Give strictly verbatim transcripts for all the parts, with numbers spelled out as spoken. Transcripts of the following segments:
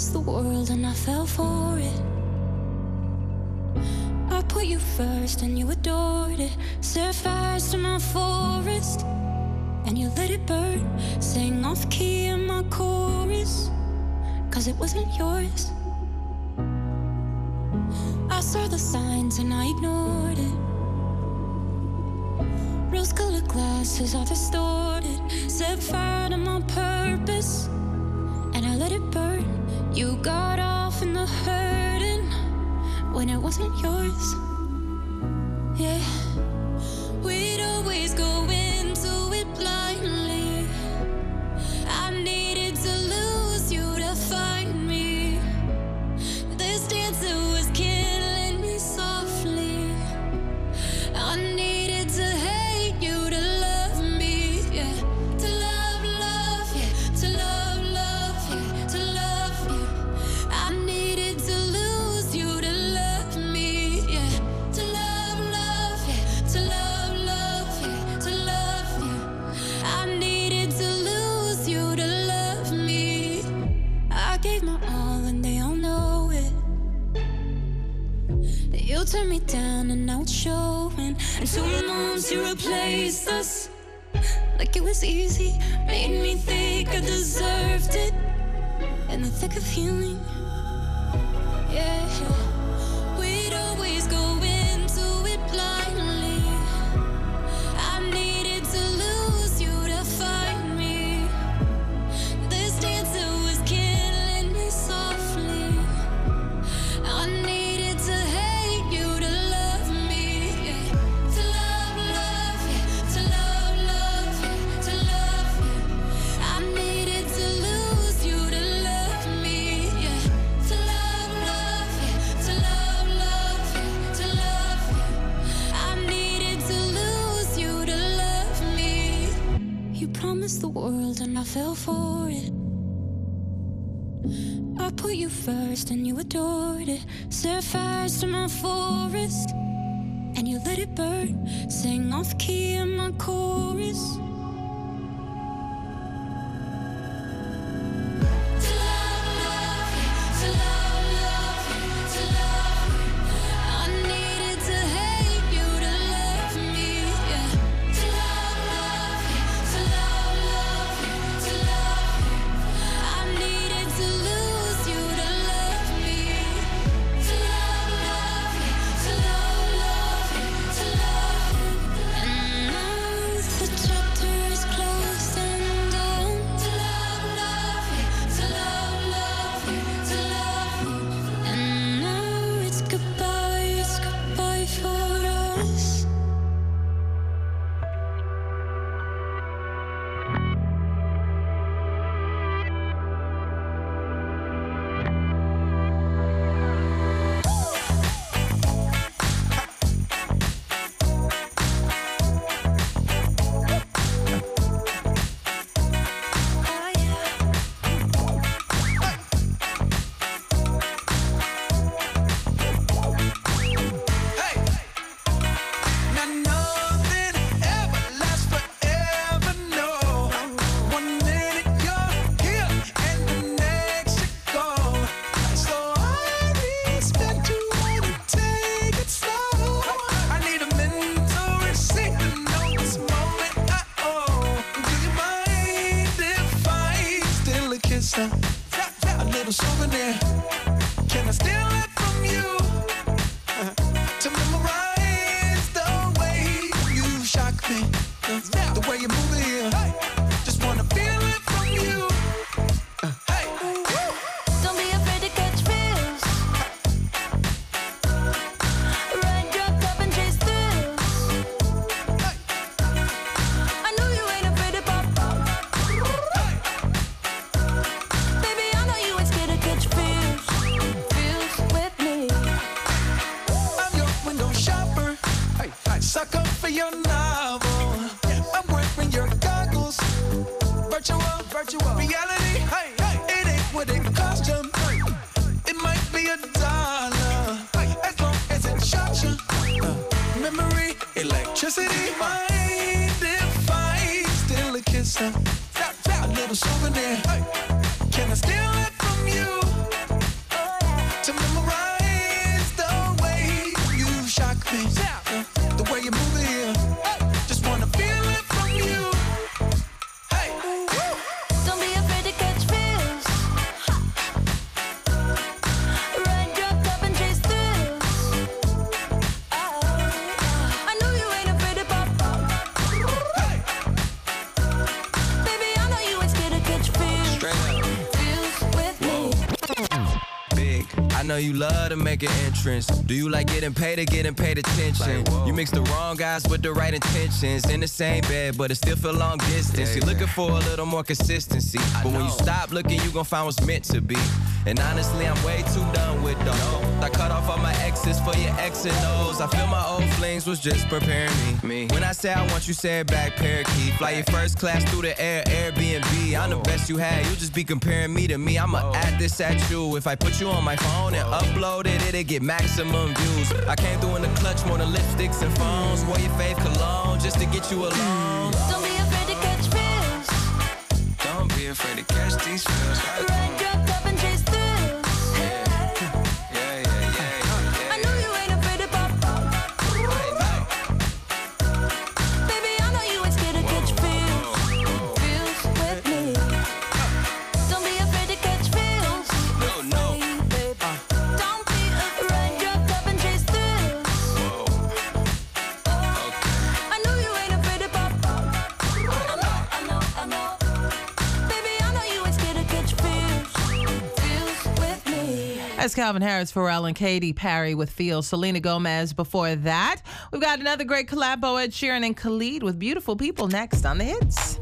promised the world and I fell for it. I put you first and you adored it. Set fires to my forest and you let it burn. Sang off key in my chorus, cause it wasn't yours. I saw the signs and I ignored it. Rose-colored glasses are distorted. Set fire to my purpose and I let it burn. You got off in the hurting when it wasn't yours. Yeah, we'd always go into it blindly. I needed to lose you to find me. This dancer was killing me softly. I needed to hate you to love me, yeah. To love, love, yeah. To love, love, yeah. To love you. I needed to lose you to love me, yeah. To love, love, yeah. To love, love, yeah. To love you. I needed to lose you to love me. I gave my all and they all know it. You turned me down and now it's showing. And two months you replaced us like it was easy. Made me think I deserved it in the thick of healing. Yeah, we'd always go into it blindly. I needed to lose you to find me. This dancer was killing me softly. I needed to hate you to love me, yeah. To love, love, yeah. To love, love, yeah. To love you. I needed to lose you to love me, yeah. To love, love, yeah. To love, love, yeah. To love you. I needed to lose you to love me. You promised the world and I fell for it. I put you first and you adored it. Set fires to my forest and you let it burn. Sang off key in my chorus. To love, love, yeah. To love, love, yeah. To love you. I needed to hate you to love me, yeah. To love, love, yeah. To love, love, yeah. To love you. I needed to lose you to love me. To love, love, yeah. To love, love, yeah. To love you. And now the chapter is closed and done. To love, love, yeah. To love, love, yeah. To love you. And now it's goodbye, it's goodbye for us. Now nothing ever lasts forever, no. One minute you're here and the next you're gone. So I respect you, wanna take it slow. I need a mentor and see to know this moment I own. Do you mind if I steal a kiss? uh, A little souvenir. Can I steal it from you? To memorize the way you shock me, the way you move it here. Just wanna feel it from you. Uh, Hey, Don't be afraid to catch feels. Ride your top and chase thrills. I know you ain't afraid to pop up. Baby, I know you ain't scared to catch feels. Feels with me. I'm your window shopper. Suck up for your novel. I'm wearing your goggles. Virtual, virtual reality. It ain't what it cost you. It might be a dollar, as long as it shocks you. Uh, memory, electricity. Mind if I steal a kiss? uh, A little souvenir. Can I steal it from you? me. Yeah. The way you move it here, just wanna feel it from you. Hey, Don't be afraid to catch feels. Ride your cup and chase thrills. Oh, I know you ain't afraid to pop up. Baby, I know you ain't scared to catch feels. Feels with me. Big, I know you love to make an entrance. Do you like getting paid or getting paid attention? You mix the wrong guys with the right intentions. In the same bed, but it still feel long distance. You're looking for a little more consistency. But when you stop looking, you gon' find what's meant to be. And honestly, I'm way too done with those. I cut off all my exes for your X and O's. I feel my old flings was just preparing me. When I say I want you, say it back, parakeet. Fly your first class through the air, Airbnb. I'm the best you had, you just be comparing me to me. I'ma add this at you. If I put you on my phone and upload it, it'll get maximum views. I came through in the clutch more than lipsticks and phones. Wore your fave cologne just to get you alone. Don't be afraid to catch feels. Don't be afraid to catch these feels. Ride your cup and chase thrills. Yeah, yeah, yeah, yeah. I know you ain't afraid to pop up. Baby, I know you ain't scared to catch feels. Feels with me. Don't be afraid to catch feels. No, no. Baby, don't be afraid. Ride your cup and chase thrills. I know you ain't afraid to pop up. I know, I know, I know. Baby, I know you ain't scared to catch feels. Feels with me. That's Calvin Harris, Pharrell, and Katy Perry with Feel. Selena Gomez before that. We've got another great collabo, Ed Sheeran and Khalid with Beautiful People next on The Hits.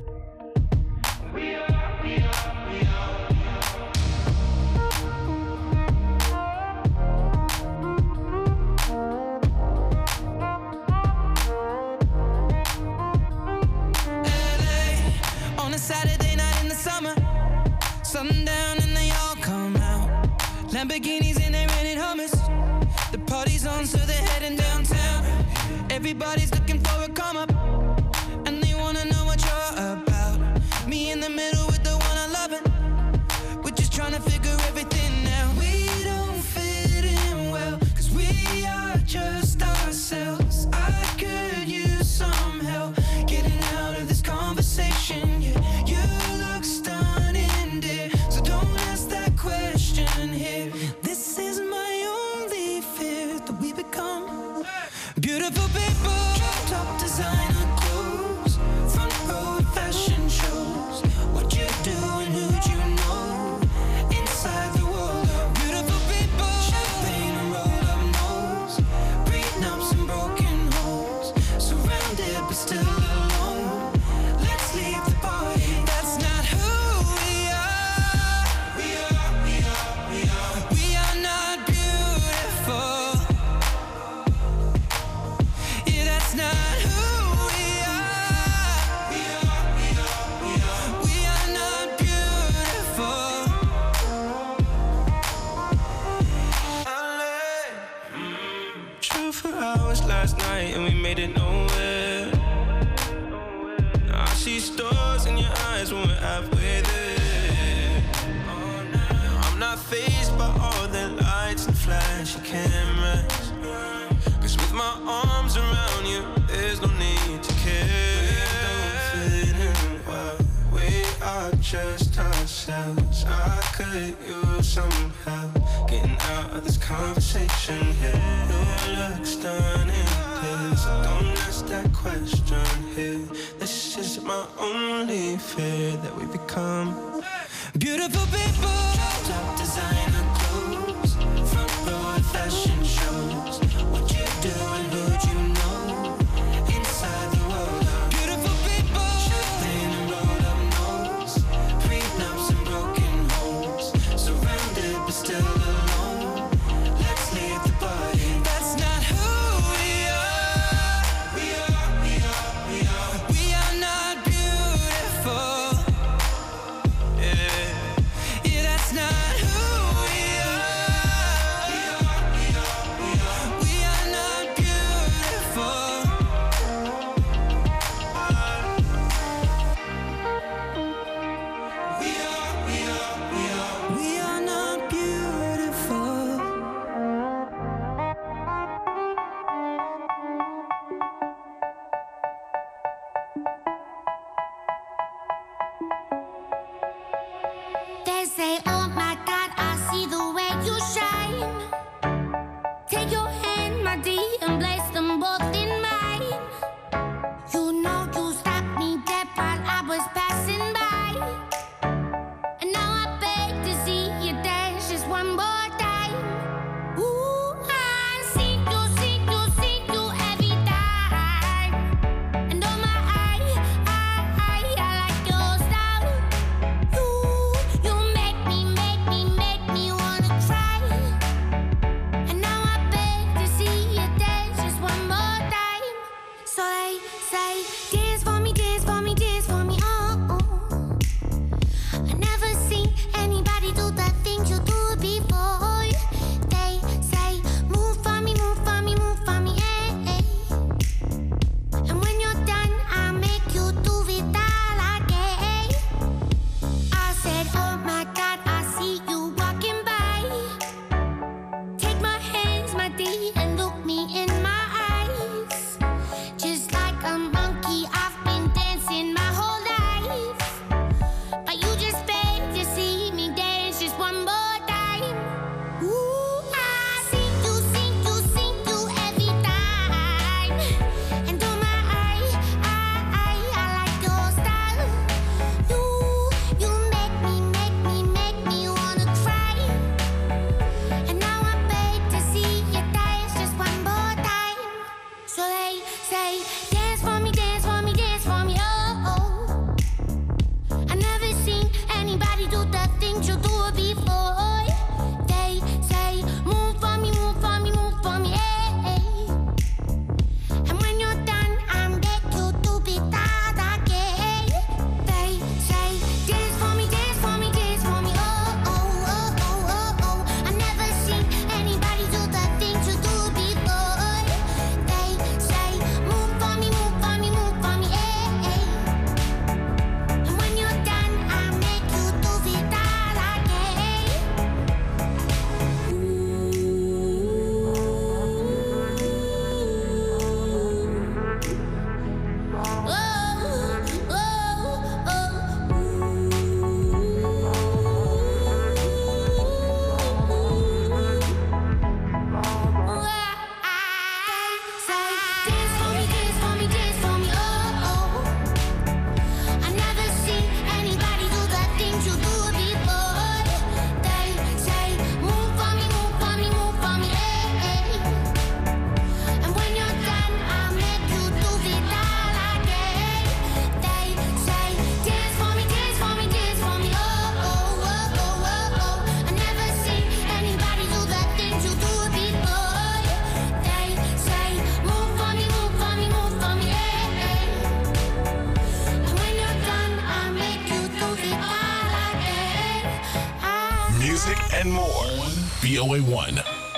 L A on a Saturday night in the summer. Sundown and they all come out. Lamborghinis and they rented Hummers. The party's on, so they're heading downtown. Everybody's looking for a come up, and they wanna know what you're about. Me in the middle with the one I love it. We're just trying to figure everything out. We don't fit in well, cause we are just ourselves. I could use some help getting out of this conversation. Yeah, you look stunning, dear, so don't ask that question here. This is my only fear, that we become beautiful people. Top designer clothes, front row fashion shows. What you do and who'd you know? Inside the world of beautiful people. Champagne and rolled up nose, prenups and broken homes. Surrounded but still alone. Let's leave the party. That's not who we are. We are, we are, we are. We are not beautiful. Yeah, that's not who we are. We are, we are, we are. We are not beautiful. Drove for hours last night and we made it nowhere. Now I see stars in your eyes when we're halfway there. Now I'm not fazed by all the lights and flashy cameras, cause with my arms around you, there's no need to care. We don't fit in well, we are just ourselves. I could use some help getting out of this conversation here. You look stunning, dear, so don't ask that question here. This is my only fear, that we become beautiful people. Top designer clothes, front row fashion shows. What you do and who'd you know? Inside the world of beautiful people. Champagne and rolled up nose, prenups and broken homes. Surrounded but still alone. Let's leave the party. That's not who we are. We are, we are, we are. We are not beautiful. Yeah, yeah, that's not who Say, say, dance for me, dance for me, dance for me, oh, oh. I never seen anybody do the things you do before. They say, move for me, move for me, move for me, hey, hey. And when you're done, I'm back you to be that again. They say, dance for me, dance for me, dance for me, oh, oh, oh, oh, oh, oh. I never seen anybody do the things you do before. They say, move for me, move for me, move for me, hey, hey. And when you're done, I'll make you do it that again. Oh, oh, oh. Say, dance for me, dance for me, dance for me, oh, oh. I never seen anybody do the things you do before. They say, move for me, move for me, move for me, hey, hey. And when you're done, I'll make you do it all again. They say, dance for me, dance for me, dance for me, oh, oh, oh, oh, oh, oh. I never seen anybody do the things you do before. They say, move for me, move for me, move for me, hey, hey. And when you're done, I'll make you do it all again. Ah. Music and more. B O A one.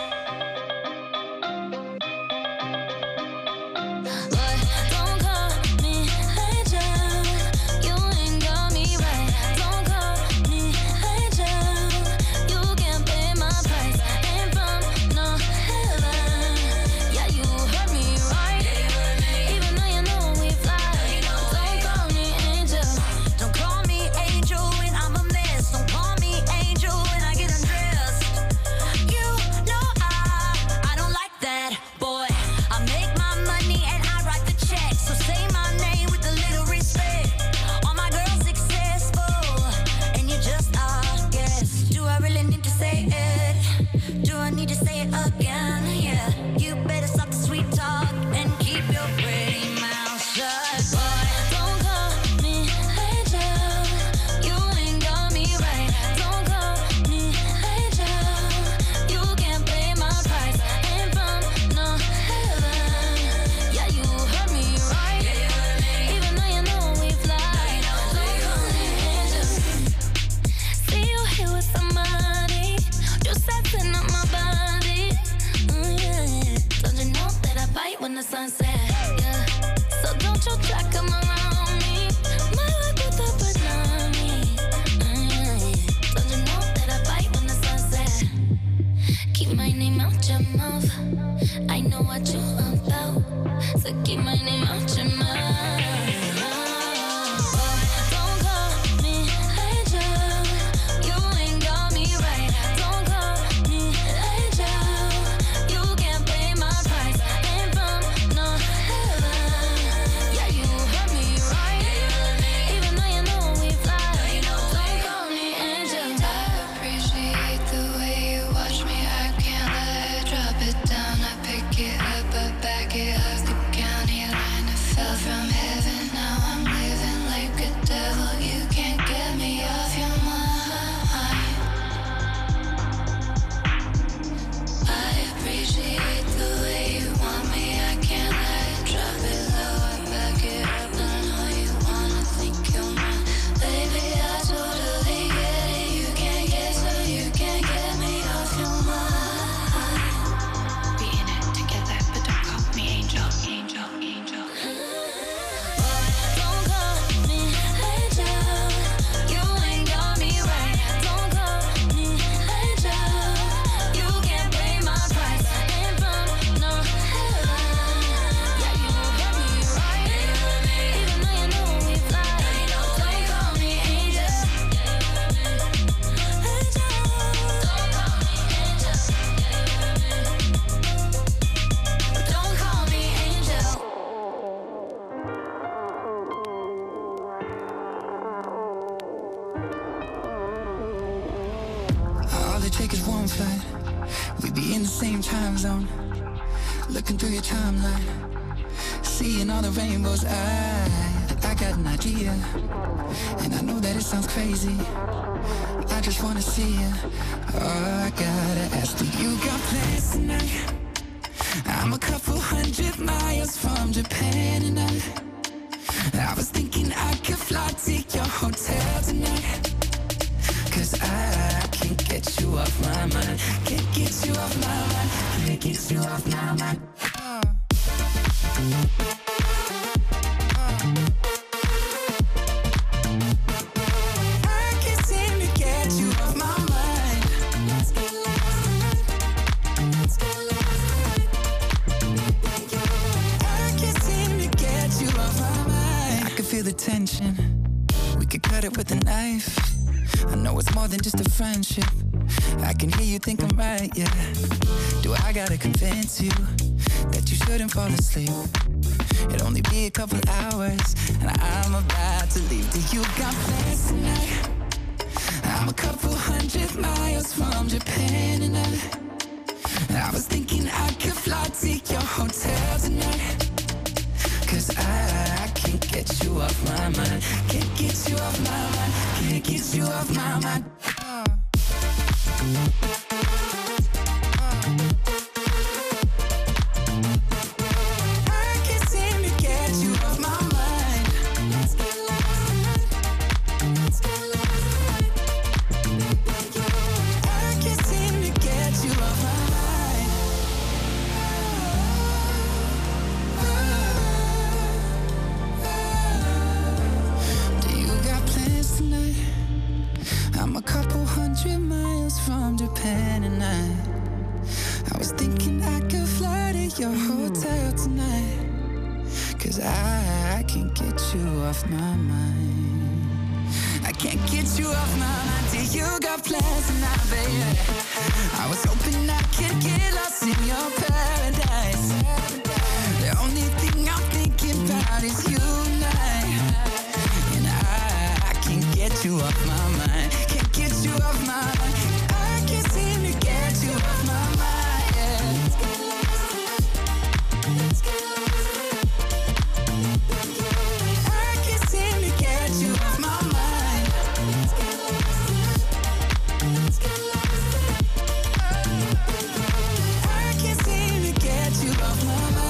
Boy, don't call me angel. You ain't got me right. Don't call me angel. You can't pay my price. Ain't from no heaven. Yeah, you heard me right. Even though you know we fly. Don't call me angel. Don't call me angel when I'm a mess. Don't call me angel when I get undressed. You know I, I don't like that, boy. I make my money and I write the check. So say my name with a little respect. All my girls successful, and you just a guess. Do I really need to say it? Do I need to say it again? Yeah, you better stop the sweet talk and keep your pretty mouth shut, boy. Don't call me angel. You ain't got me right. Don't call me angel. You can't pay my price. Ain't from no heaven. Yeah, you heard me right. Even though you know we fly. Don't call me angel. See you here with somebody. Just setting up my body. Mm, yeah. Don't you know that I bite when the sun sets? Yeah. So don't you try come around me. My life with the banana. Mm, yeah. Don't you know that I bite when the sun sets? Keep my name out your mouth. I know what you about. So keep my name out your mouth. Don't call me angel. You ain't got me right. Don't call me angel. You can't pay my price. Ain't from no heaven. Yeah, you heard me right. Even though you know we fly. Don't call me angel. I appreciate the way you watch me. I can't let it drop it down. I pick it up, but back it up. The county line, I fell from heaven. Now I'm living like a devil. You can't get me off your mind. I appreciate the way you want me. I can't let it drop it low. I back it up. I know you wanna think you're mine. Baby, I totally get it. You can't get so you can't get me off your mind. Be in it together, but don't call me angel, angel, angel. Don't call me angel. You ain't got me right. Don't call me angel. You can't pay my price. Ain't from no heaven. Yeah, you heard me right. Even though you know we fly. Don't call me angel. Angel. Don't call me angel. Don't call me angel. All it takes is one flight. We be in the same time zone. Looking through your timeline. seeing all the rainbows. I, I got an idea, and I know that it sounds crazy. I just wanna see you. Oh, I gotta ask, do you got plans tonight? I'm a couple hundred miles from Japan, and I, I was thinking I could fly to your hotel tonight. Cause I can't get you off my mind. Can't get you off my mind. Can't get you off my mind. Uh. I can't seem to get you off my mind. Let's get lost tonight. Let's get lost tonight. I can't seem to get you off my mind. I can feel the tension. We could cut it with a knife. I know it's more than just a friendship. I can hear you think I'm right, yeah. Do I gotta convince you that you shouldn't fall asleep? It'll only be a couple hours, and I'm about to leave. Do you got plans tonight? I'm a couple hundred miles from Japan, and I, I was thinking I could fly to your hotel tonight. Cause I, I can't get you off my mind. Can't get you off my mind. Can't get you off my mind. Uh. I can't seem to get you off my mind. Let's get lost tonight. Let's get lost tonight. I can't seem to get you off my mind. I'm a couple hundred miles from Japan, and I, I was thinking I could fly to your hotel tonight. Cause I, I can't get you off my mind. I can't get you off my mind till you got plans tonight, baby. I was hoping I could get lost in your paradise. The only thing I'm thinking about is you and I. And I, I can't get you off my mind. Can't get you off my mind. I can't seem to get you off my mind, yeah. Let's get lost tonight. Let's get lost tonight. I can't seem to get you off my mind. Let's get lost tonight. Let's get lost tonight. I can't seem to get you off my mind.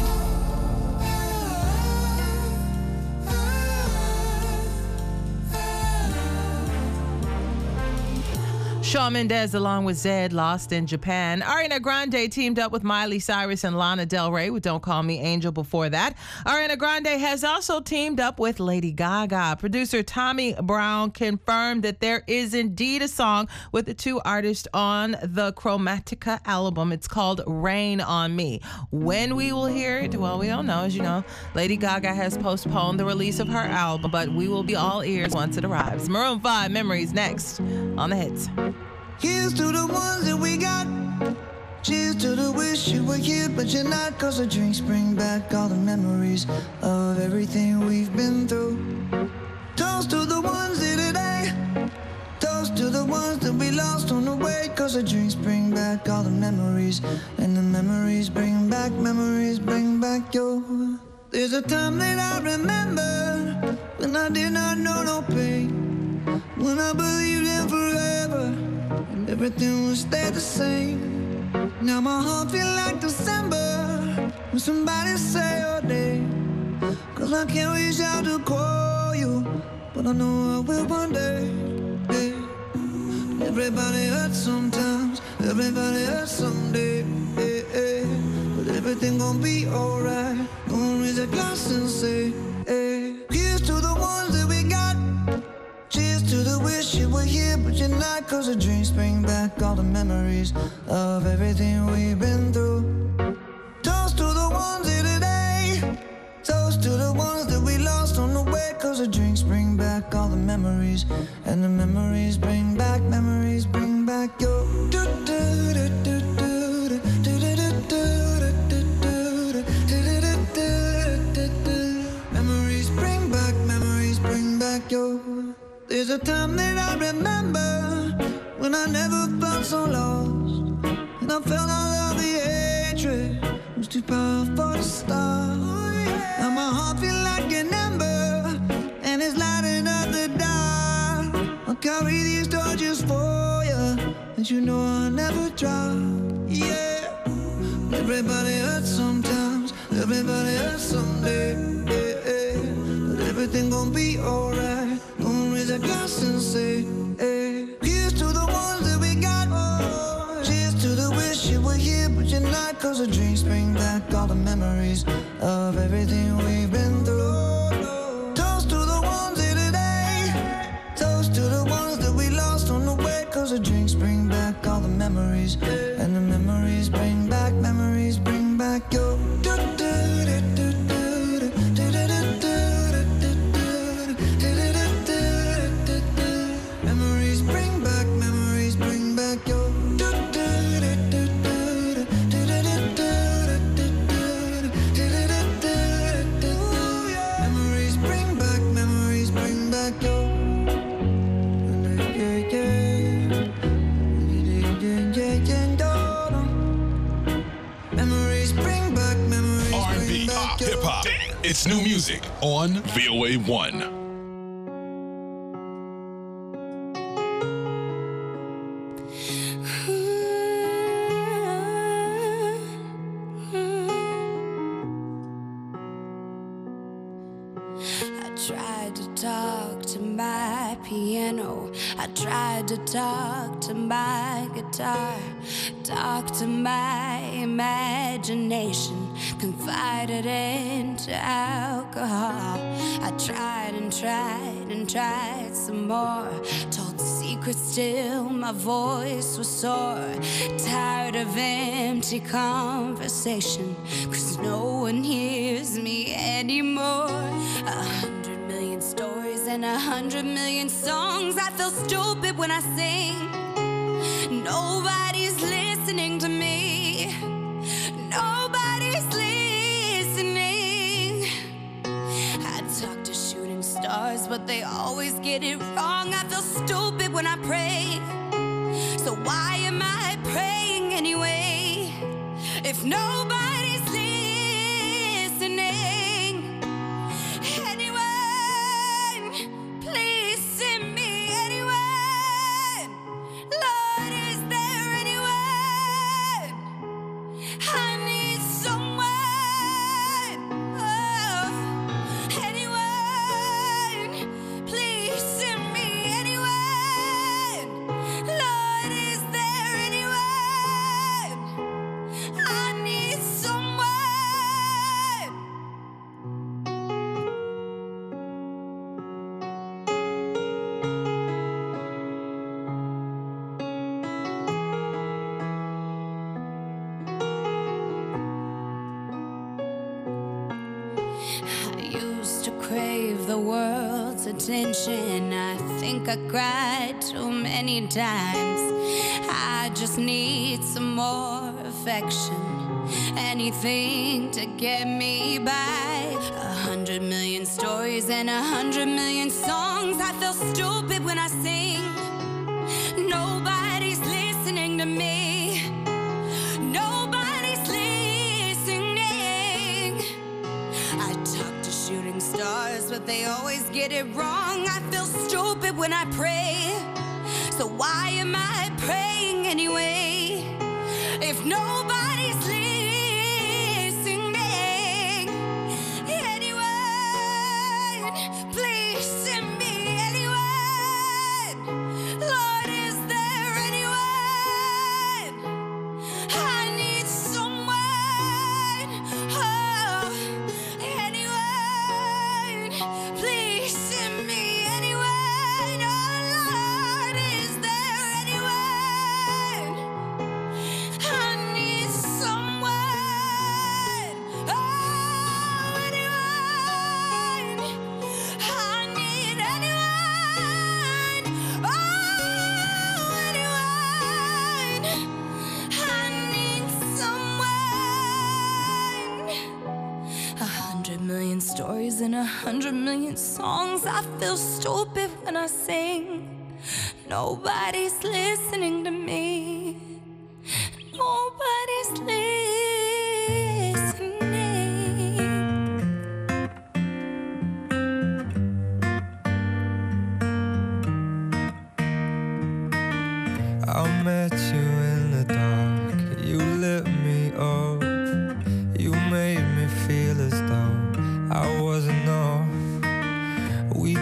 Shawn Mendes along with Zedd, Lost in Japan. Ariana Grande teamed up with Miley Cyrus and Lana Del Rey with Don't Call Me Angel before that. Ariana Grande has also teamed up with Lady Gaga. Producer Tommy Brown confirmed that there is indeed a song with the two artists on the Chromatica album. It's called Rain on Me. When we will hear it, well, we don't know. As you know, Lady Gaga has postponed the release of her album, but we will be all ears once it arrives. Maroon five, Memories, next on the hits. Here's to the ones that we got. Cheers to the wish you were here, but you're not. Cause the drinks bring back all the memories of everything we've been through. Toast to the ones here today. Toast to the ones that we lost on the way. Cause the drinks bring back all the memories. And the memories bring back, memories bring back your. There's a time that I remember when I did not know no pain. When I believed in forever and everything would stay the same. Now my heart feel like December when somebody say your name. Cause I can't reach out to call you, but I know I will one day, yeah. Everybody hurts sometimes, everybody hurts someday, yeah, yeah. But everything gon' be alright. Gonna raise a glass and say, hey. Here's to the ones that we got. Cheers to the wish you were here, but you're not. Cause the drinks bring back all the memories of everything we've been through. Toast to the ones here today. Toast to the ones that we lost on the way. Cause the drinks bring back all the memories. And the memories bring back, memories bring back your. Memories bring back, memories bring back your. There's a time that I remember when I never felt so lost, and I felt all of the hatred was too powerful to stop. Oh, yeah. that you know I'll never drop. Yeah, everybody hurts sometimes, everybody hurts someday. Yeah, yeah. But everything gon' be alright. Gonna raise a glass and say, hey, here's to the ones that we got. Oh, cheers to the wish you were here, but you're not. Cause the drinks bring back all the memories of everything we've been through. Toast to the ones here today. Toast to the ones that we lost on the way. Cause the drinks bring back all the memories. And the memories bring back, memories bring back your. Memories bring back, memories bring back your. Memories bring back, memories bring back your. Memories bring back, memories R and B, bring pop, back your. hip hop. It's new music on V O A one. I tried to talk to my piano. I tried to talk to my guitar. Talk to my imagination. Confided into alcohol. I tried and tried and tried some more. Told secrets still my voice was sore. Tired of empty conversation. Cause no one hears me anymore. A hundred million stories and a hundred million songs. I feel stupid when I sing. Nobody's listening to me. Nobody's listening. I talk to shooting stars, but they always get it wrong. I feel stupid when I pray. So why am I praying anyway? If nobody's listening. Anyone, please send me anyone. Lord, is there anyone? I need someone. Oh, anyone, please send me anyone. Lord, is there anyone? I need someone. I used to crave the world's attention. I think I cried too many times. I just need some more affection. Anything to get me by. A hundred million stories and a hundred million songs. I feel stupid when I sing. Nobody's listening to me. Nobody's listening. I talk to shooting stars, but they always get it wrong. I feel stupid when I pray. So why am I praying anyway? If nobody's listening. Anyone, please send me anyone. Lord, is there anyone? I need someone. Oh, anyone, please send me anyone. Oh, Lord, is there anyone? I need someone. Oh, anyone. I need anyone. Oh, anyone. I need someone. A hundred million stories and a hundred million songs. I feel stupid when I sing. Nobody's listening to me. Nobody's listening. I met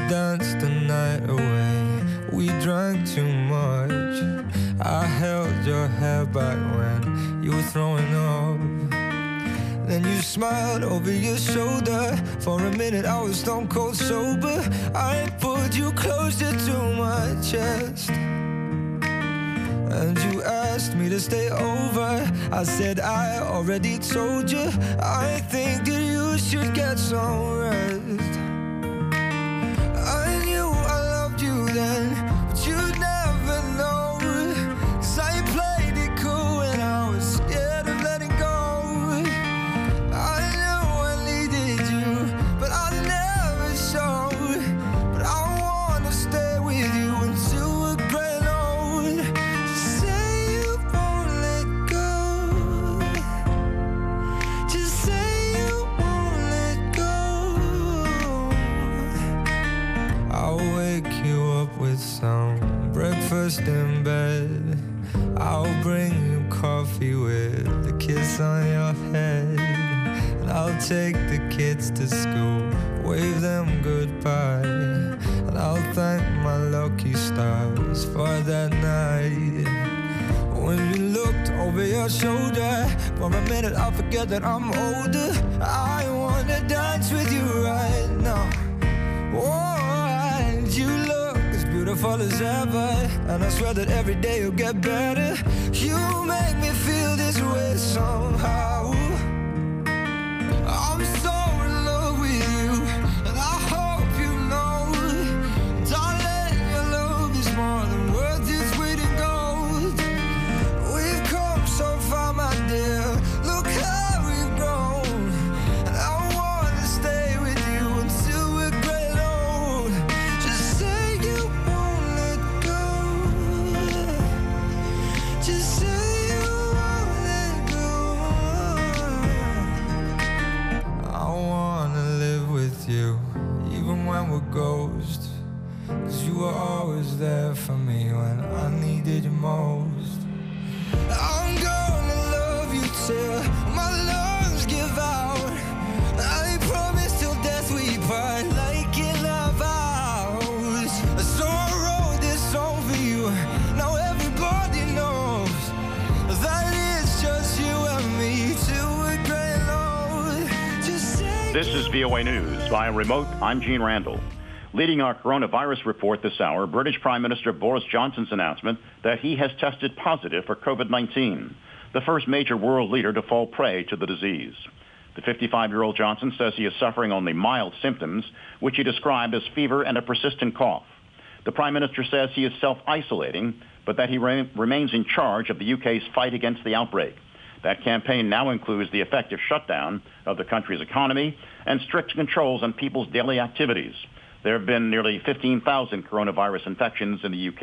danced the night away. We drank too much. I held your hair back when you were throwing up. Then you smiled over your shoulder. For a minute I was stone cold sober. I pulled you closer to my chest, and you asked me to stay over. I said I already told you. I think that you should get some rest. I knew I loved you then, but you'd never know. 'Cause I played it cool and I was scared of letting go. I knew I needed you, but I never showed. But I wanna stay with you until we're gray old. Just say you won't let go. Just say you won't let go. I'll wake you up with some breakfast in bed. I'll bring you coffee with a kiss on your head. And I'll take the kids to school, wave them goodbye. And I'll thank my lucky stars for that night. When you looked over your shoulder, for a minute I forget that I'm older. I wanna dance with you right now. Oh, and you look as beautiful as ever, and I swear that every day you'll get better. You make me feel this way somehow. I'm so in love with you, and I hope you know, darling, your love is more than worth its weight in gold. We've come so far, my dear, look how we've grown. And I wanna stay with you until we're gray old. Just say you won't let go. Just say you won't let go. I wanna live with you, even when we're ghosts. 'Cause you were always there for me when I needed you most. I'm gonna love you till my lungs give out. I promise till death we part, like in our vows. So I wrote this song for you. Now everybody knows that it's just you and me till we're gray old. Just say This is V O A News. Via remote, I'm Gene Randall. Leading our coronavirus report this hour, British Prime Minister Boris Johnson's announcement that he has tested positive for COVID nineteen, the first major world leader to fall prey to the disease. The fifty-five-year-old Johnson says he is suffering only mild symptoms, which he described as fever and a persistent cough. The Prime Minister says he is self-isolating, but that he re- remains in charge of the U K's fight against the outbreak. That campaign now includes the effective shutdown of the country's economy and strict controls on people's daily activities. There have been nearly fifteen thousand coronavirus infections in the U K.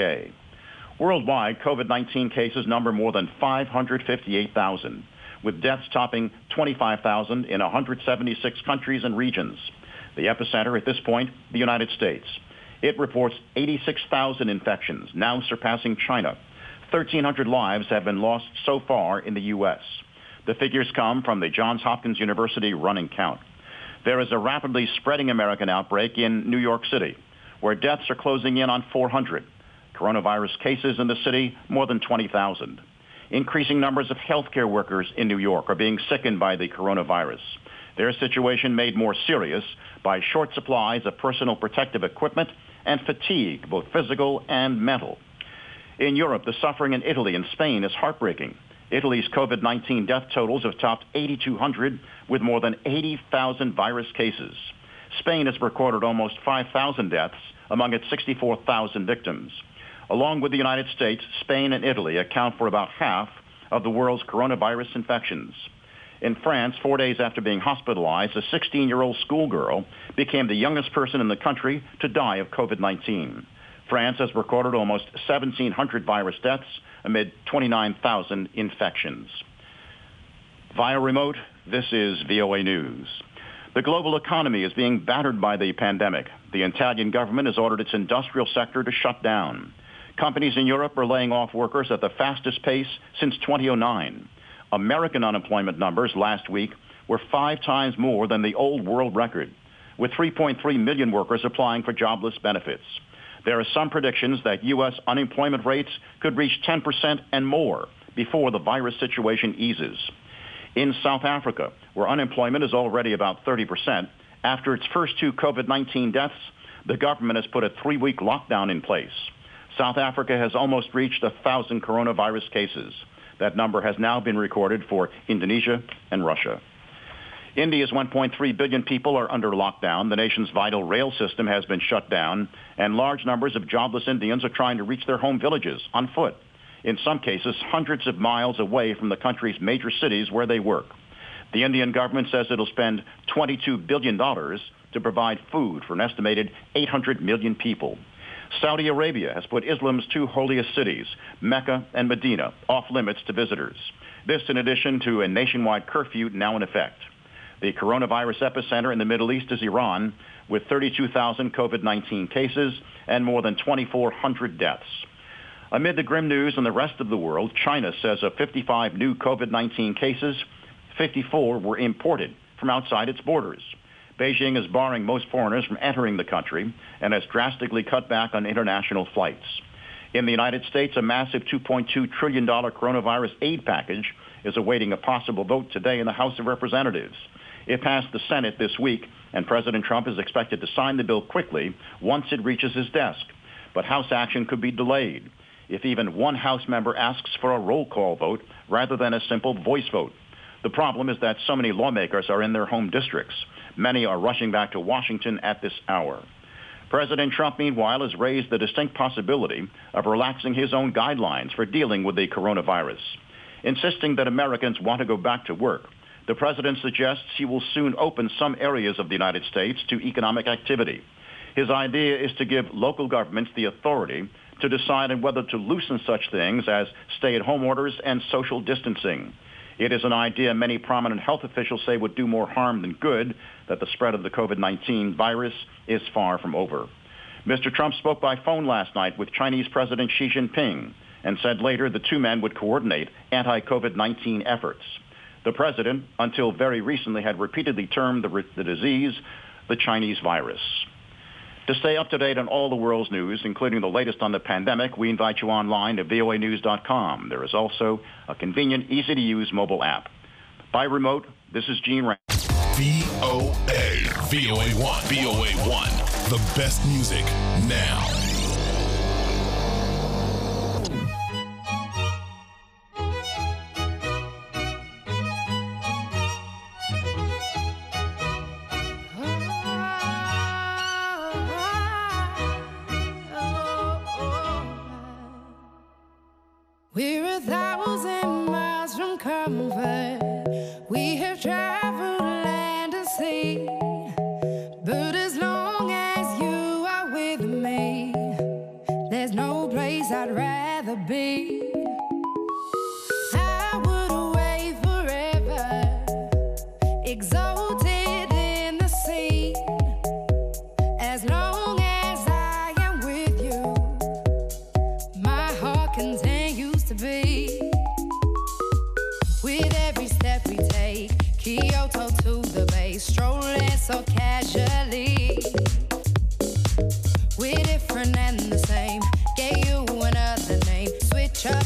Worldwide, COVID nineteen cases number more than five hundred fifty-eight thousand, with deaths topping twenty-five thousand in one hundred seventy-six countries and regions. The epicenter at this point, the United States. It reports eighty-six thousand infections, now surpassing China. thirteen hundred lives have been lost so far in the U S. The figures come from the Johns Hopkins University running count. There is a rapidly spreading American outbreak in New York City, where deaths are closing in on four hundred. Coronavirus cases in the city, more than twenty thousand. Increasing numbers of healthcare workers in New York are being sickened by the coronavirus. Their situation made more serious by short supplies of personal protective equipment and fatigue, both physical and mental. In Europe, the suffering in Italy and Spain is heartbreaking. Italy's COVID nineteen death totals have topped eighty-two hundred, with more than eighty thousand virus cases. Spain has recorded almost five thousand deaths among its sixty-four thousand victims. Along with the United States, Spain and Italy account for about half of the world's coronavirus infections. In France, four days after being hospitalized, a sixteen-year-old schoolgirl became the youngest person in the country to die of COVID nineteen. France has recorded almost seventeen hundred virus deaths amid twenty-nine thousand infections. Via remote, this is V O A News. The global economy is being battered by the pandemic. The Italian government has ordered its industrial sector to shut down. Companies in Europe are laying off workers at the fastest pace since two thousand nine. American unemployment numbers last week were five times more than the old world record. with three point three million workers applying for jobless benefits. There are some predictions that U S unemployment rates could reach ten percent and more before the virus situation eases. In South Africa, where unemployment is already about thirty percent, after its first two COVID nineteen deaths, the government has put a three-week lockdown in place. South Africa has almost reached a thousand coronavirus cases. That number has now been recorded for Indonesia and Russia. India's one point three billion people are under lockdown. The nation's vital rail system has been shut down, and large numbers of jobless Indians are trying to reach their home villages on foot, in some cases hundreds of miles away from the country's major cities where they work. The Indian government says it'll spend twenty-two billion dollars to provide food for an estimated eight hundred million people. Saudi Arabia has put Islam's two holiest cities, Mecca and Medina, off limits to visitors. This in addition to a nationwide curfew now in effect. The coronavirus epicenter in the Middle East is Iran, with thirty-two thousand COVID nineteen cases and more than twenty-four hundred deaths. Amid the grim news in the rest of the world, China says of fifty-five new COVID nineteen cases, fifty-four were imported from outside its borders. Beijing is barring most foreigners from entering the country and has drastically cut back on international flights. In the United States, a massive two point two trillion dollars coronavirus aid package is awaiting a possible vote today in the House of Representatives. It passed the Senate this week, and President Trump is expected to sign the bill quickly once it reaches his desk. But House action could be delayed if even one House member asks for a roll call vote rather than a simple voice vote. The problem is that so many lawmakers are in their home districts. Many are rushing back to Washington at this hour. President Trump, meanwhile, has raised the distinct possibility of relaxing his own guidelines for dealing with the coronavirus. Insisting that Americans want to go back to work, the president suggests he will soon open some areas of the United States to economic activity. His idea is to give local governments the authority to decide on whether to loosen such things as stay-at-home orders and social distancing. It is an idea many prominent health officials say would do more harm than good, that the spread of the COVID nineteen virus is far from over. Mister Trump spoke by phone last night with Chinese President Xi Jinping and said later the two men would coordinate anti-COVID nineteen efforts. The president, until very recently, had repeatedly termed the, the disease the Chinese virus. To stay up to date on all the world's news, including the latest on the pandemic, we invite you online at V O A news dot com. There is also a convenient, easy-to-use mobile app. By remote, this is Gene Rand. V O A. V O A one. V O A one. The best music now. We're a thousand miles from comfort. We have traveled land and sea. But as long as you are with me, there's no place I'd rather be. I would away forever, exalted in the sea. As long as I am with you, my heart continues to be. With every step we take, Kyoto to the bay, strolling so casually. We're different and the same, gave you another name, switch up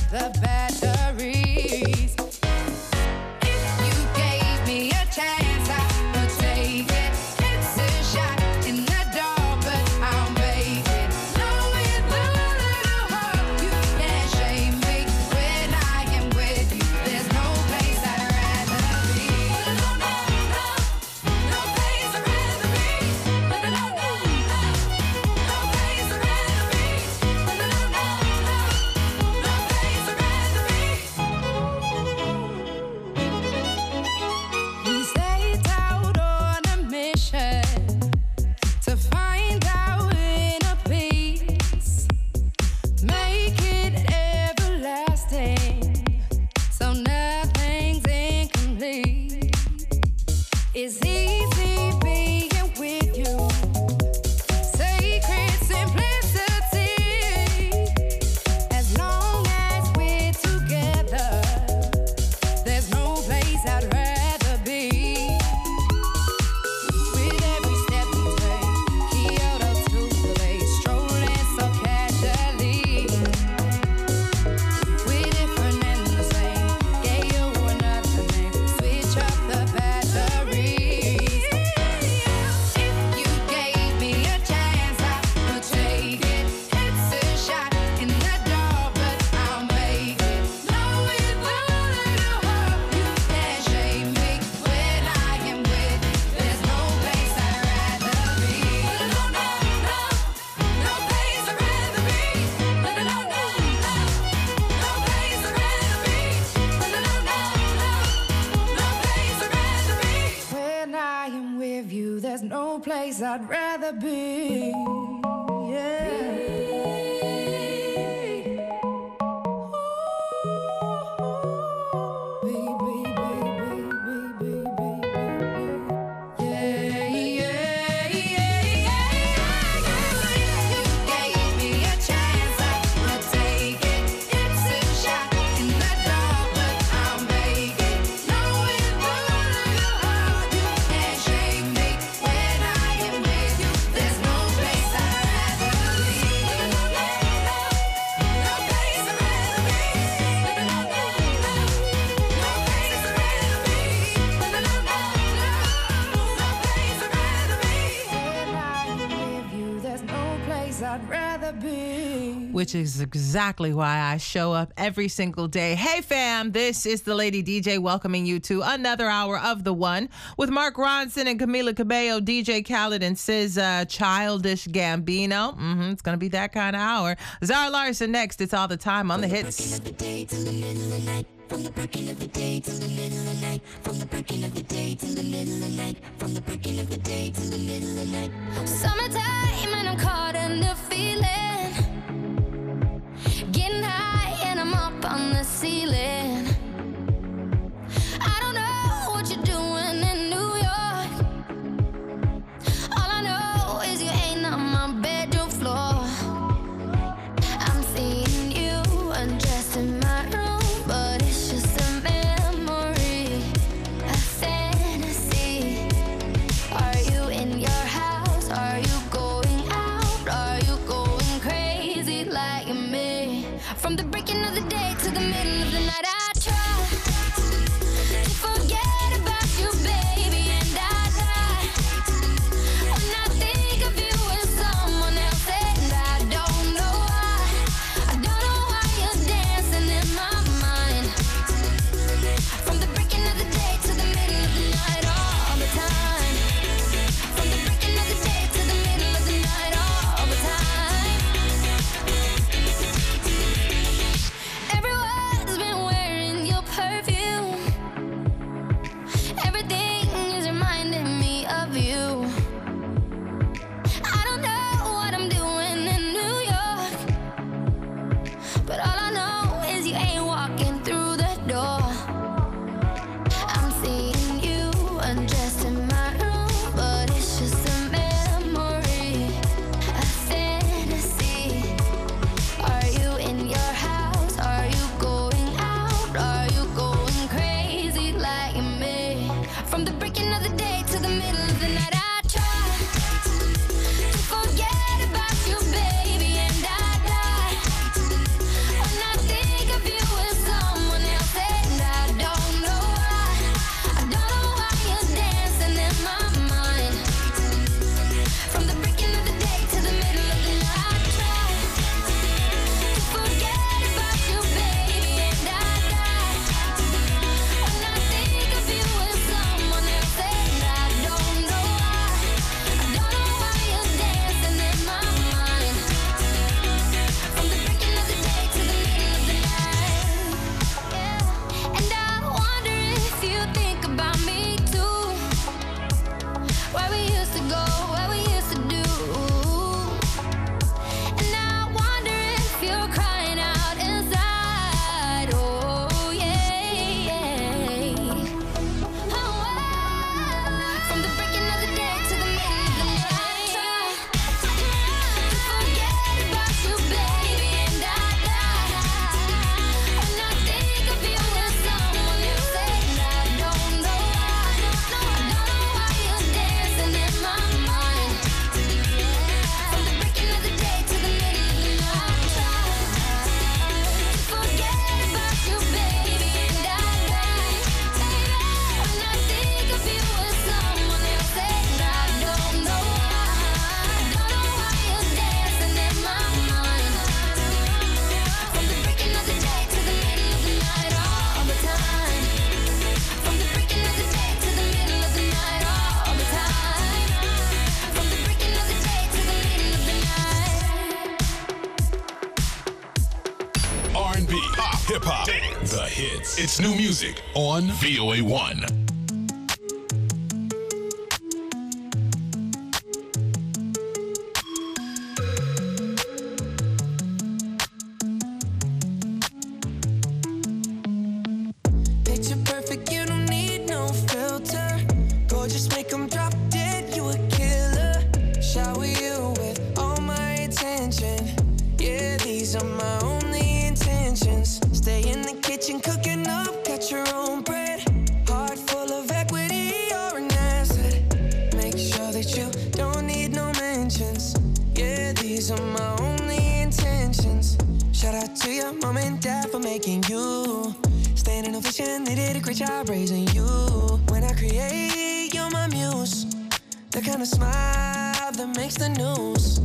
no place I'd rather be. Yeah. Which is exactly why I show up every single day. Hey fam, this is the Lady D J welcoming you to another hour of The One with Mark Ronson and Camila Cabello, D J Khaled and S Z A, Childish Gambino. Mm-hmm, it's going to be that kind of hour. Zara Larson next. It's all the time on the hits. From the breaking of the day till the middle of the night. From the breaking of the day till the middle of the night. From the breaking of the day till the middle of the night. Summertime and I'm caught in the feeling. Getting high and I'm up on the ceiling. I don't know what you're doing in New York. All I know is you ain't on my bedroom floor. I'm seeing you undressed in my room, but it's just a memory, a fantasy. Are you in your house? Are you going out? Are you going crazy like me? From the breaking of the day to the middle of the night, I try to forget about you, baby, and I die when I think of you and someone else, and I don't know why. I don't know why you're dancing in my mind. From the breaking of the day to the middle of the night, all the time. From the breaking of the day to the middle of the night, all the time. Everyone's been wearing your perfume. Everything is reminding me of you. I don't know what I'm doing in New York, but all I know is you ain't walking through the door. I'm seeing you undressed in my room, but it's just a memory, a fantasy. Are you in your house? Are you going out? Are you going crazy like me? From the breaking of the day to the middle of the night, I try to forget about you, baby, and I die when I think of you and someone else, and I don't know why. I don't know why you're dancing in my mind. From the breaking of the day to the middle of the night, I try to forget about you, baby, and I die when I think of you and someone else, and I don't know why. I don't know why you're dancing in my mind. From the breaking of the day to the middle of the night, yeah. And I wonder if you think about me too. Where we used to go, where we used to do. And I wonder if you're crying out inside. Oh yeah, oh, from the breaking of the day to the middle of the night, try to forget about you, baby, and I die when I think of you and someone else, and I don't know why. I don't know why you're dancing in my mind. From the breaking of the day to the middle of the night, try to forget about you, baby, and I die when I think of you and someone else, and I don't know why. I don't know why you're dancing in my mind. From the breaking of the day to the middle of the night, all the time. From the breaking of the day to the middle of the night, all the time. From the breaking of the day to the middle of the night. R and B, pop, hip hop, dance, the hits. It's new music on V O A one. that you don't need no mentions. Yeah, these are my only intentions. Shout out to your mom and dad for making you. Standing ovation, they did a great job raising you. When I create, you're my muse. The kind of smile that makes the news.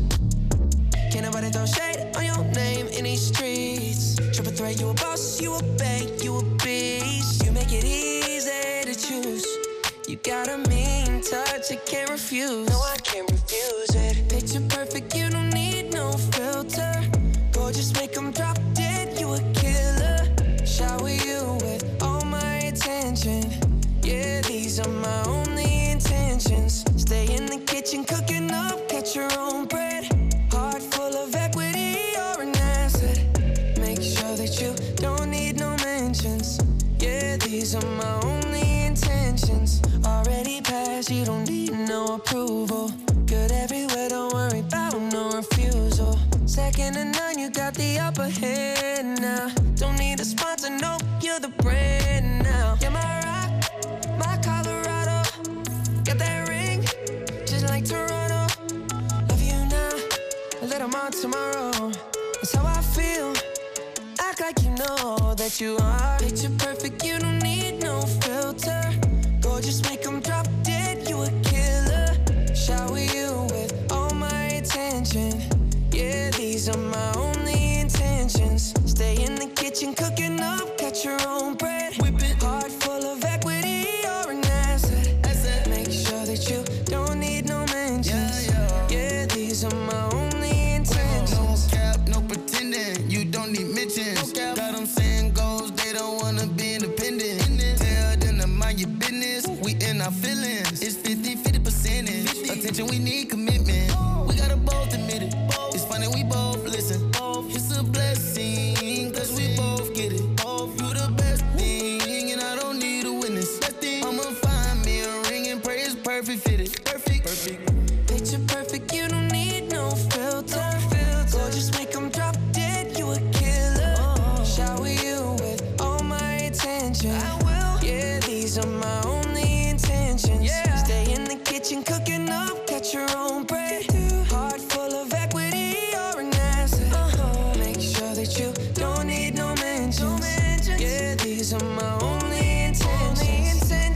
Can't nobody throw shade on your name in these streets. Triple threat, you a boss, you a bank, you a beast. You make it easy to choose. You got a mean touch, I can't refuse. No, I can't refuse it. Picture perfect, you don't need no filter. Gorgeous, make them drop dead, you a killer. Shower you with all my attention. Yeah, these are my only intentions. Stay in the kitchen, cooking up, catch your own bread. Heart full of equity, you're an asset. Make sure that you don't need no mentions. Yeah, these are my only intentions. Already passed, you don't need no approval. Good everywhere, don't worry about no refusal. Second to none, you got the upper hand now. Don't need a sponsor, no, you're the brand now. You're my rock, my Colorado. Got that ring, just like Toronto. Love you now, a little more tomorrow. That's how I feel. Act like you know that you are. Picture perfect, you don't need no filter. Gorgeous, make them drop dead, you a killer. Shower you with all my attention. Yeah, these are my only intentions. Stay in the kitchen, cooking up, catch your own bread. Whipping heart full of equity, you're an asset. asset. Make sure that you don't need no mentions. Yeah, yeah. Yeah, these are my only intentions. No cap, no pretending, you don't need mentions. No got them saying goals, they don't wanna be independent. Tell them to mind your business, we in our feelings. It's fifty, fifty percentage. Attention, we need commitment. We gotta both admit it. It's funny, we both listen. It's a blessing, cause we both get it. You the best thing, and I don't need a witness. I'ma find me a ring and pray it's perfect fitted. Perfect, perfect. Picture perfect, you don't need no filter. Gorgeous, make them drop dead, you a killer. Shower you with all my attention. I will. Yeah, these are my only intentions. Yeah. Stay in the kitchen, cooking up, catch your own bread. Heart full of equity, you're an asset. Uh-huh. Make sure that you don't need no mentions. No mentions. Yeah, these are my only intentions. Only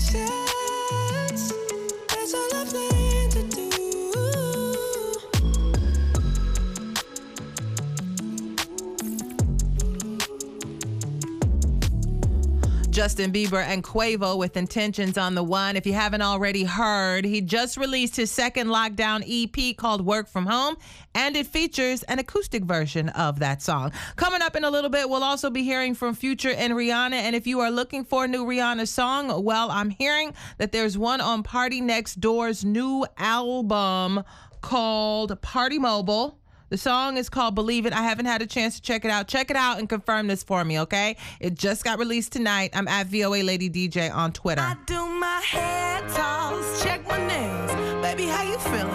intentions. That's all I plan to do. Justin Bieber and Quavo with Intentions on the one. If you haven't already heard, he just released his second lockdown E P called Work From Home, and it features an acoustic version of that song. Coming up in a little bit, we'll also be hearing from Future and Rihanna. And if you are looking for a new Rihanna song, well, I'm hearing that there's one on Party Next Door's new album called Party Mobile. The song is called Believe It. I haven't had a chance to check it out. Check it out and confirm this for me, okay? It just got released tonight. I'm at V O A Lady D J on Twitter. I do my hair toss, check my nails. Baby, how you feeling?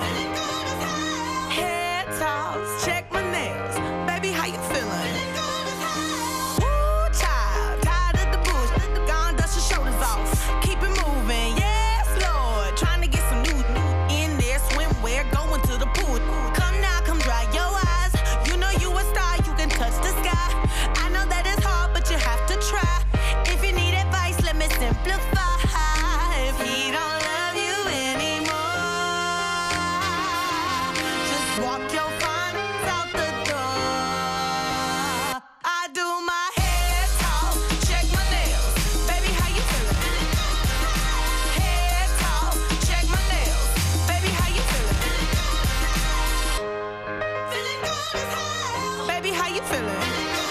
Hair toss, check my nails. Baby, how you feeling? Woo, child, tired of the bullshit. Gone, dust your shoulders off. Keep it moving, yes, Lord. Trying to get some new in there, swimwear, going to the pool. Come now, come dry your eyes. You know you a star, you can touch the sky. I know that it's hard, but you have to try. If you need advice, let me simplify. If he don't love you anymore, just walk your findings out the door. I do my hair talk, check my nails. Baby, how you feeling? Hair talk, check my nails. Baby, how you feeling? Feeling good as hell. Baby, how you feeling?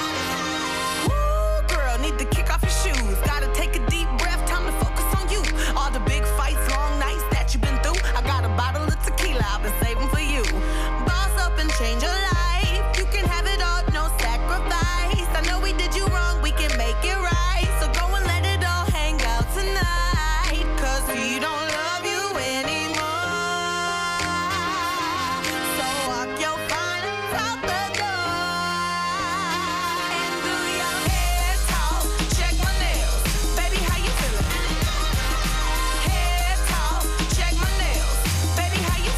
Woo, girl, need to kick off your shoes. Gotta take a deep breath, time to focus on you. All the big fights, long nights that you've been through. I got a bottle of tequila I've been saving for you. Boss up and change your life. You can have it all, no sacrifice. I know we did you wrong, we can make it right. So go and let it all hang out tonight. Cause he don't love you anymore. So walk your findings out the door. And do your hair talk, check my nails. Baby, how you feeling? Hair talk, check my nails. Baby, how you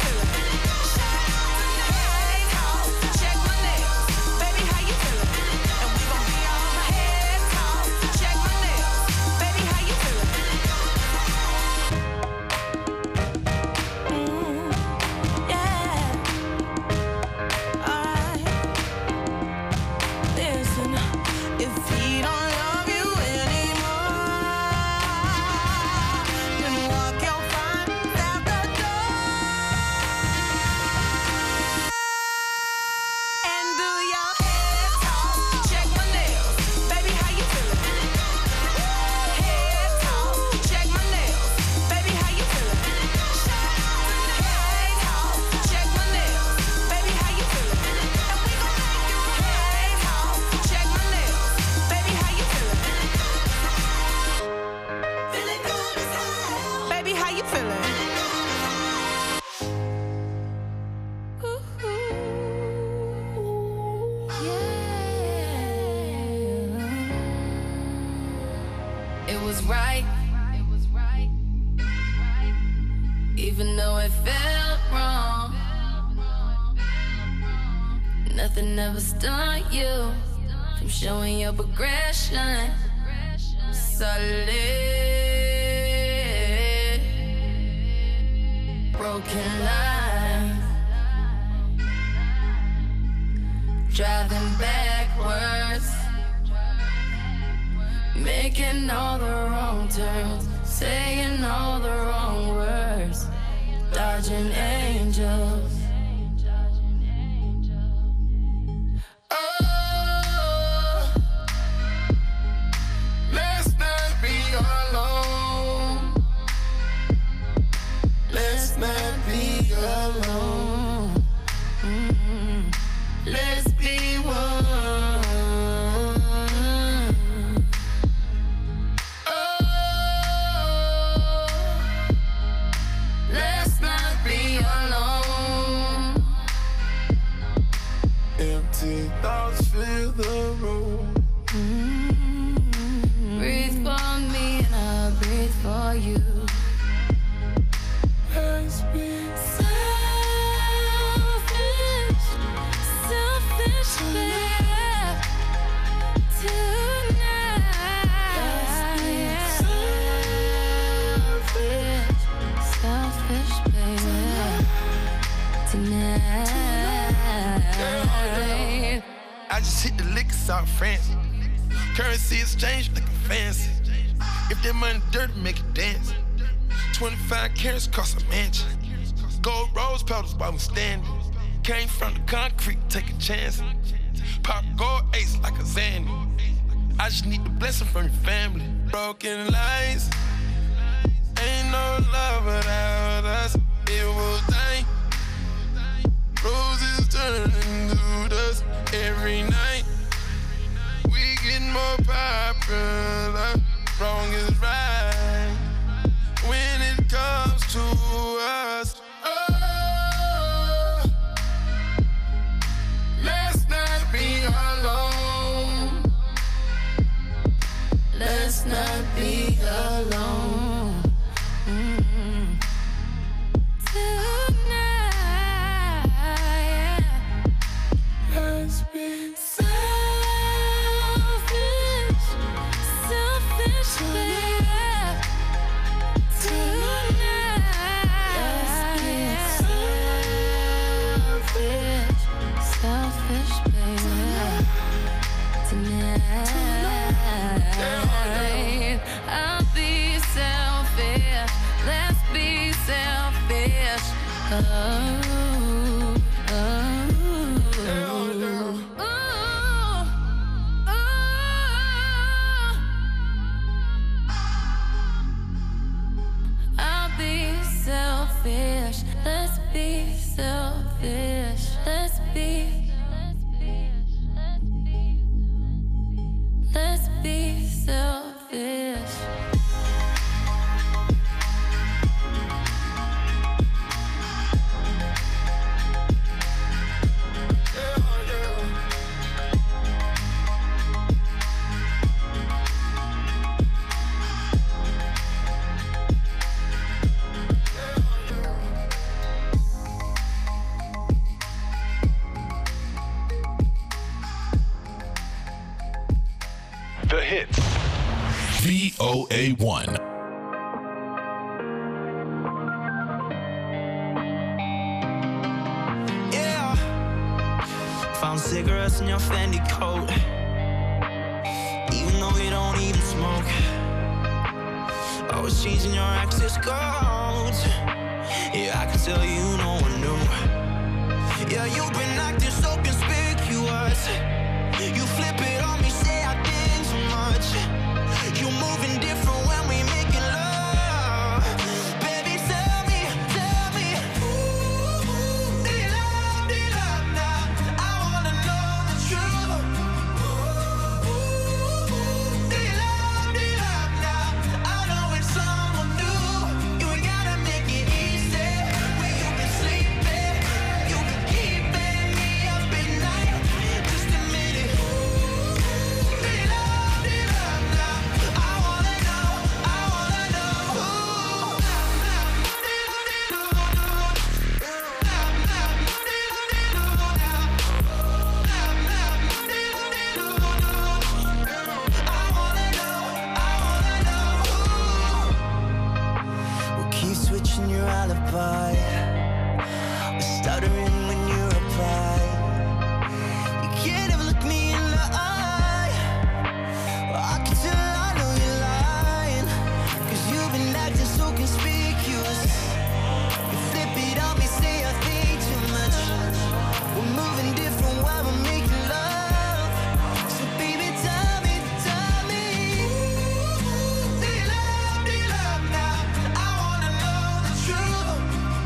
was right. Even though it felt wrong, nothing ever stopped you from showing your progression. Solid, broken line, driving backwards, making all the wrong turns, saying all the wrong words, dodging angels. Oh, let's not be alone. Let's not be alone. Mm-hmm. Let's be one. Thoughts fill the room. Mm-hmm. Breathe for me and I'll breathe for you. Let's be selfish, selfish, babe. Tonight, selfish, selfish, baby. Tonight. I just hit the liquor South France. Currency exchange looking fancy. If that money dirty, make it dance. twenty-five carats cost a mansion. Gold rose petals while we standing. Came from the concrete, take a chance. Pop gold ace like a Zanny. I just need the blessing from your family. Broken lights. Ain't no love without us. It was dying. Roses turning to dust every night. We get more popular. Wrong is right when it comes to us. Oh, let's not be alone. Let's not be alone. Mm-hmm. Let's be selfish, selfish, babe. Tonight, selfish, selfish, babe. Tonight, I'll be selfish. Let's be selfish. Oh, oh. Selfish, let's be selfish, let's be, let's be selfish. The hits. V O A one. Yeah. Found cigarettes in your Fendi coat. Even though you don't even smoke. Always changing your access codes. Yeah, I can tell you no one knew. Yeah, you've been acting so conspicuous. You flip it on me, say I did too much. You moving different when we making love. Baby, tell me, tell me, ooh, do you love, do you love now? I wanna know the truth. Ooh, do you love, do you love now? I know it's someone new. You ain't gotta make it easy. When you been sleeping, you been keeping me up at night just to stuttering when you reply. You can't ever look me in the eye. I can tell I know you're lying, 'cause you've been acting so conspicuous. You flip it on me, say I think too much. We're moving different while we're making love. So baby, tell me, tell me, do you love, do you love now? I wanna know the truth.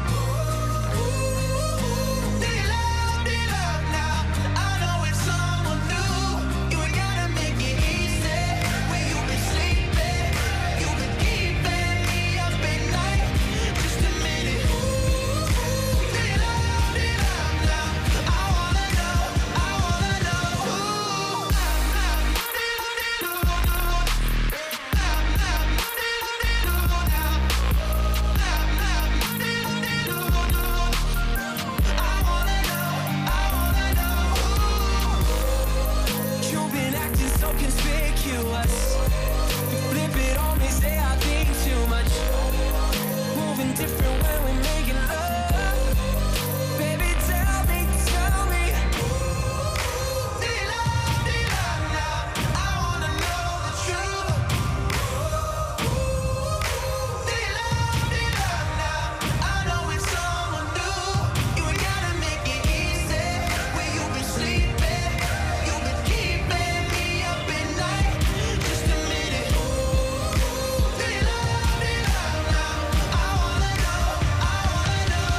Do you love, do you love now? I know it's someone new. You ain't gotta make it easy. Where you been sleeping? You been keeping me up at night. Just a minute. Do you love, do you love now? I wanna know, I wanna know. You've been acting so conspicuous. You flip it on me, say I think too much. Moving different when we're making love. Baby, tell me, tell me. Do you love, do you love now? I wanna know the truth. Do you love, do you love now? I know it's someone new. You ain't gotta make it easy. Where you been sleeping? You been keeping me up at night. Just a minute. Do you love, do you love now? I wanna know, I wanna know.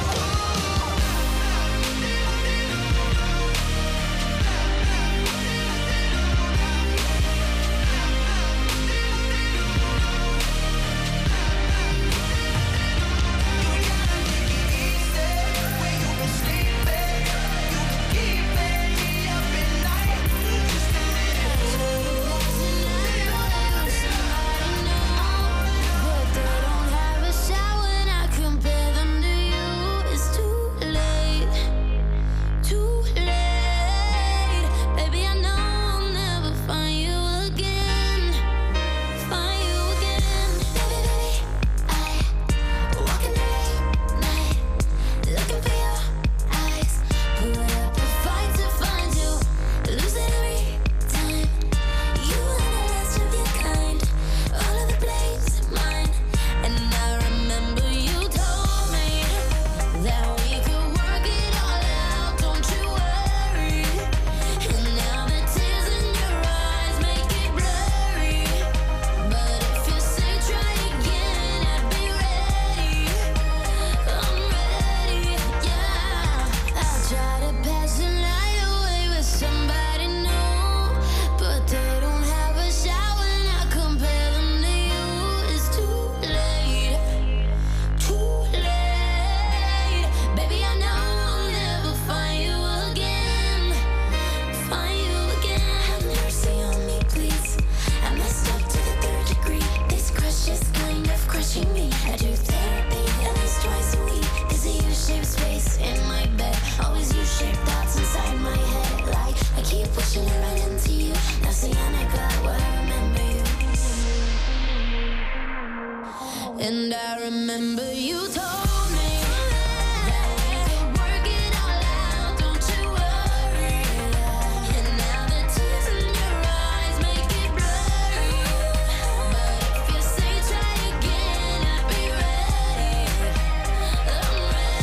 And I remember you told me that we could work it all out, don't you worry. And now the tears in your eyes make it blurry. But if you say try again, I'll be ready. I'm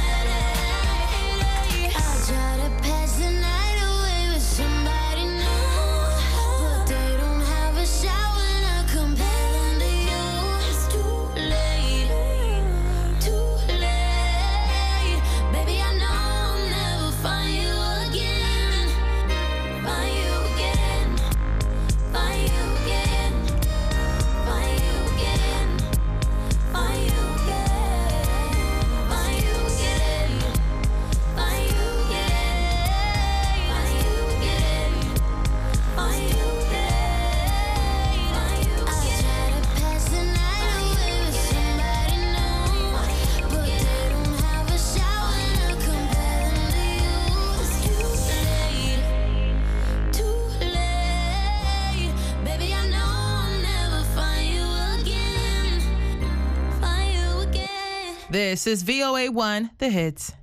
ready. I'll try to pass the night away with somebody new, but they don't have a shower and I compare them to you. It's too late, too late. Baby, I know I'll never find you again. Find you again. Find you again. Find you again. Find you again. Find you again. Find you again. Find you again. Find you again. Find you again. I'll try to pass the night away with somebody new, but they don't have a shower and I compare them to you. It's too late, too late. Baby, I know I'll never find you again. Find you again. This is V O A one, The Hits.